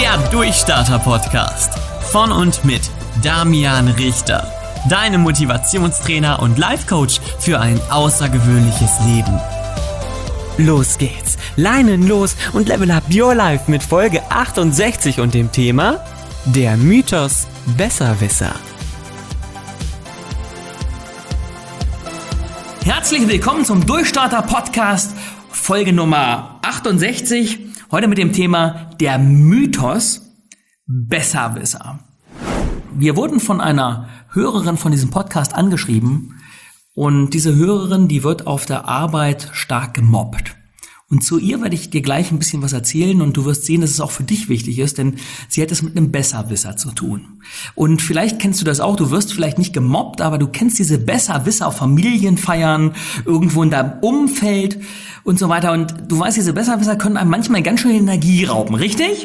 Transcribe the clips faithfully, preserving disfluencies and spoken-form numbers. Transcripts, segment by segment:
Der Durchstarter-Podcast von und mit Damian Richter. Deinem Motivationstrainer und Life-Coach für ein außergewöhnliches Leben. Los geht's, Leinen los und level up your life mit Folge achtundsechzig und dem Thema Der Mythos Besserwisser. Herzlich willkommen zum Durchstarter-Podcast, Folge Nummer achtundsechzig. Heute mit dem Thema Der Mythos Besserwisser. Wir wurden von einer Hörerin von diesem Podcast angeschrieben und diese Hörerin, die wird auf der Arbeit stark gemobbt. Und zu ihr werde ich dir gleich ein bisschen was erzählen und du wirst sehen, dass es auch für dich wichtig ist, denn sie hat es mit einem Besserwisser zu tun. Und vielleicht kennst du das auch, du wirst vielleicht nicht gemobbt, aber du kennst diese Besserwisser auf Familienfeiern, irgendwo in deinem Umfeld und so weiter. Und du weißt, diese Besserwisser können einem manchmal ganz schön Energie rauben, richtig?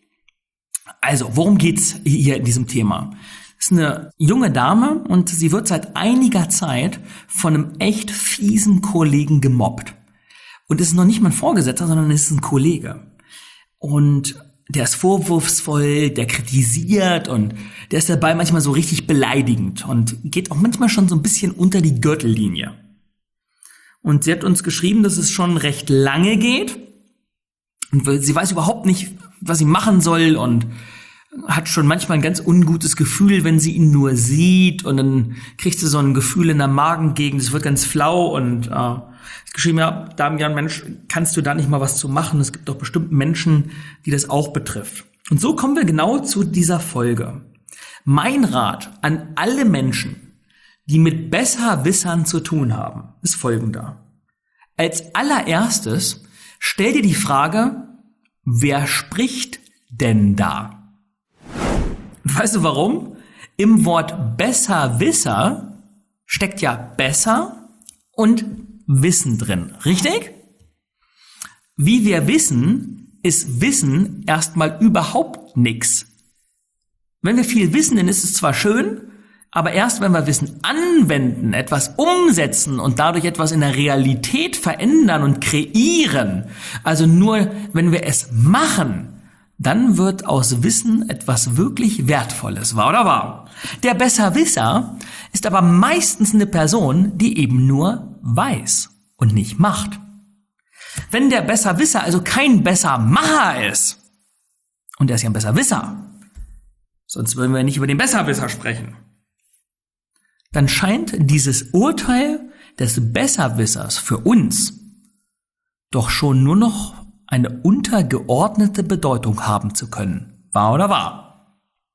Also, worum geht's hier in diesem Thema? Das ist eine junge Dame und sie wird seit einiger Zeit von einem echt fiesen Kollegen gemobbt. Und es ist noch nicht mal ein Vorgesetzter, sondern es ist ein Kollege. Und der ist vorwurfsvoll, der kritisiert und der ist dabei manchmal so richtig beleidigend und geht auch manchmal schon so ein bisschen unter die Gürtellinie. Und sie hat uns geschrieben, dass es schon recht lange geht. Und sie weiß überhaupt nicht, was sie machen soll und hat schon manchmal ein ganz ungutes Gefühl, wenn sie ihn nur sieht. Und dann kriegt sie so ein Gefühl in der Magengegend, es wird ganz flau und äh, geschrieben, ja, Damian, Mensch, kannst du da nicht mal was zu machen? Es gibt doch bestimmt Menschen, die das auch betrifft. Und so kommen wir genau zu dieser Folge. Mein Rat an alle Menschen, die mit Besserwissern zu tun haben, ist folgender. Als allererstes stell dir die Frage, wer spricht denn da? Und weißt du warum? Im Wort Besserwisser steckt ja besser und Wissen drin, richtig? Wie wir wissen, ist Wissen erstmal überhaupt nichts. Wenn wir viel wissen, dann ist es zwar schön, aber erst wenn wir Wissen anwenden, etwas umsetzen und dadurch etwas in der Realität verändern und kreieren, also nur wenn wir es machen, dann wird aus Wissen etwas wirklich Wertvolles, wahr oder wahr? Der Besserwisser ist aber meistens eine Person, die eben nur weiß und nicht macht. Wenn der Besserwisser also kein Bessermacher ist, und er ist ja ein Besserwisser, sonst würden wir nicht über den Besserwisser sprechen, dann scheint dieses Urteil des Besserwissers für uns doch schon nur noch eine untergeordnete Bedeutung haben zu können. Wahr oder wahr?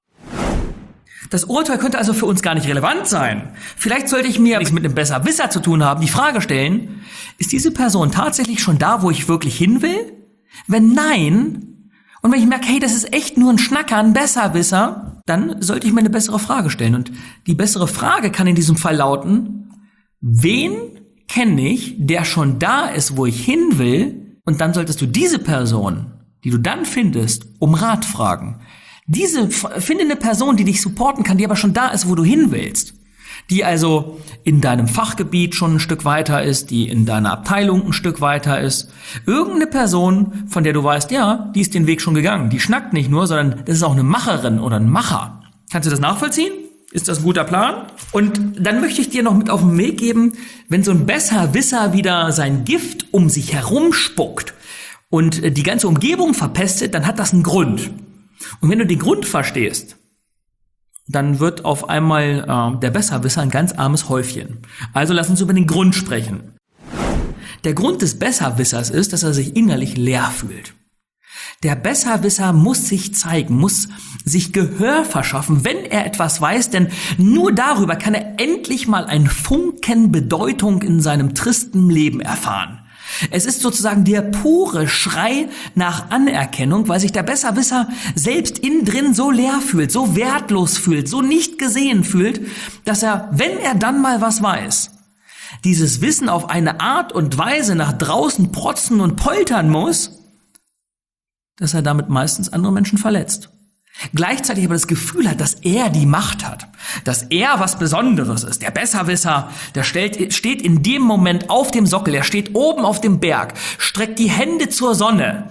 Das Urteil könnte also für uns gar nicht relevant sein. Vielleicht sollte ich mir, wenn ich es mit einem Besserwisser zu tun habe, die Frage stellen, ist diese Person tatsächlich schon da, wo ich wirklich hin will? Wenn nein, und wenn ich merke, hey, das ist echt nur ein Schnacker, ein Besserwisser, dann sollte ich mir eine bessere Frage stellen. Und die bessere Frage kann in diesem Fall lauten, wen kenne ich, der schon da ist, wo ich hin will? Und dann solltest du diese Person, die du dann findest, um Rat fragen. Diese, finde eine Person, die dich supporten kann, die aber schon da ist, wo du hin willst. Die also in deinem Fachgebiet schon ein Stück weiter ist, die in deiner Abteilung ein Stück weiter ist. Irgendeine Person, von der du weißt, ja, die ist den Weg schon gegangen. Die schnackt nicht nur, sondern das ist auch eine Macherin oder ein Macher. Kannst du das nachvollziehen? Ist das ein guter Plan? Und dann möchte ich dir noch mit auf den Weg geben, wenn so ein Besserwisser wieder sein Gift um sich herum spuckt und die ganze Umgebung verpestet, dann hat das einen Grund. Und wenn du den Grund verstehst, dann wird auf einmal äh, der Besserwisser ein ganz armes Häufchen. Also lass uns über den Grund sprechen. Der Grund des Besserwissers ist, dass er sich innerlich leer fühlt. Der Besserwisser muss sich zeigen, muss sich Gehör verschaffen, wenn er etwas weiß, denn nur darüber kann er endlich mal einen Funken Bedeutung in seinem tristen Leben erfahren. Es ist sozusagen der pure Schrei nach Anerkennung, weil sich der Besserwisser selbst innen drin so leer fühlt, so wertlos fühlt, so nicht gesehen fühlt, dass er, wenn er dann mal was weiß, dieses Wissen auf eine Art und Weise nach draußen protzen und poltern muss, dass er damit meistens andere Menschen verletzt. Gleichzeitig aber das Gefühl hat, dass er die Macht hat, dass er was Besonderes ist. Der Besserwisser, der stellt, steht in dem Moment auf dem Sockel, er steht oben auf dem Berg, streckt die Hände zur Sonne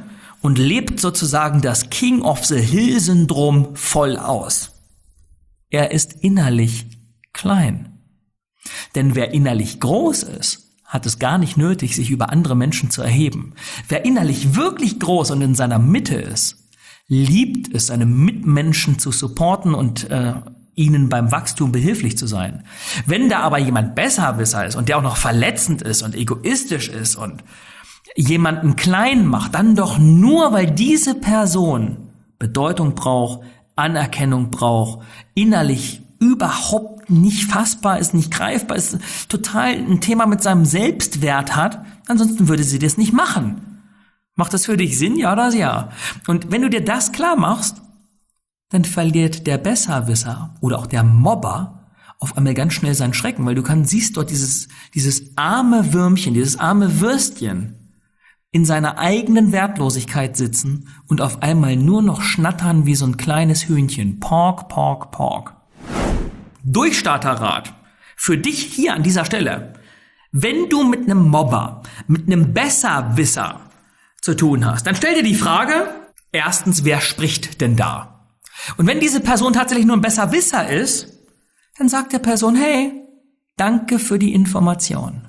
und lebt sozusagen das King of the Hill-Syndrom voll aus. Er ist innerlich klein. Denn wer innerlich groß ist, hat es gar nicht nötig, sich über andere Menschen zu erheben. Wer innerlich wirklich groß und in seiner Mitte ist, liebt es, seine Mitmenschen zu supporten und äh, ihnen beim Wachstum behilflich zu sein. Wenn da aber jemand Besserwisser ist und der auch noch verletzend ist und egoistisch ist und jemanden klein macht, dann doch nur, weil diese Person Bedeutung braucht, Anerkennung braucht, innerlich überhaupt nicht fassbar ist, nicht greifbar ist, total ein Thema mit seinem Selbstwert hat, ansonsten würde sie das nicht machen. Macht das für dich Sinn, ja oder ja? Und wenn du dir das klar machst, dann verliert der Besserwisser oder auch der Mobber auf einmal ganz schnell seinen Schrecken, weil du kannst, siehst dort dieses, dieses arme Würmchen, dieses arme Würstchen in seiner eigenen Wertlosigkeit sitzen und auf einmal nur noch schnattern wie so ein kleines Hühnchen. Pork, pork, pork. Durchstarterrat für dich hier an dieser Stelle. Wenn du mit einem Mobber, mit einem Besserwisser zu tun hast, dann stell dir die Frage, erstens, wer spricht denn da? Und wenn diese Person tatsächlich nur ein Besserwisser ist, dann sagt der Person, hey, danke für die Information.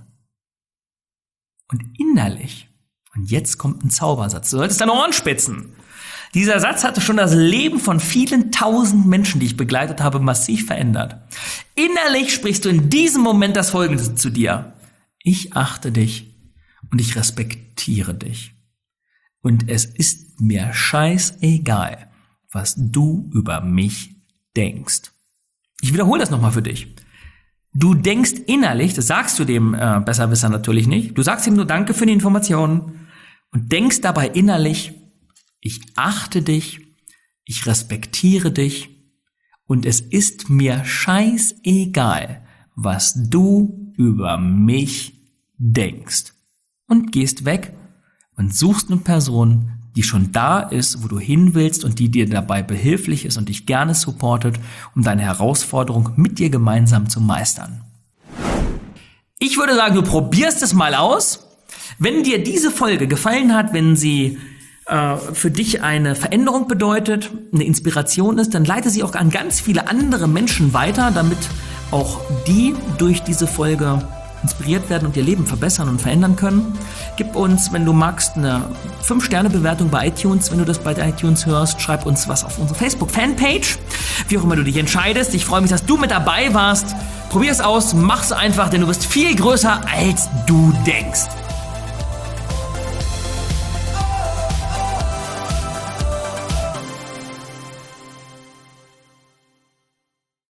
Und innerlich, und jetzt kommt ein Zaubersatz, du solltest deine Ohren spitzen. Dieser Satz hatte schon das Leben von vielen tausend Menschen, die ich begleitet habe, massiv verändert. Innerlich sprichst du in diesem Moment das Folgende zu dir. Ich achte dich und ich respektiere dich. Und es ist mir scheißegal, was du über mich denkst. Ich wiederhole das nochmal für dich. Du denkst innerlich, das sagst du dem äh, Besserwisser natürlich nicht, du sagst ihm nur Danke für die Informationen und denkst dabei innerlich, ich achte dich, ich respektiere dich und es ist mir scheißegal, was du über mich denkst. Und gehst weg und suchst eine Person, die schon da ist, wo du hin willst und die dir dabei behilflich ist und dich gerne supportet, um deine Herausforderung mit dir gemeinsam zu meistern. Ich würde sagen, du probierst es mal aus. Wenn dir diese Folge gefallen hat, wenn sie äh, für dich eine Veränderung bedeutet, eine Inspiration ist, dann leite sie auch an ganz viele andere Menschen weiter, damit auch die durch diese Folge inspiriert werden und ihr Leben verbessern und verändern können. Gib uns, wenn du magst, eine fünf Sterne Bewertung bei iTunes. Wenn du das bei iTunes hörst, schreib uns was auf unsere Facebook-Fanpage. Wie auch immer du dich entscheidest. Ich freue mich, dass du mit dabei warst. Probier es aus, mach's einfach, denn du bist viel größer, als du denkst.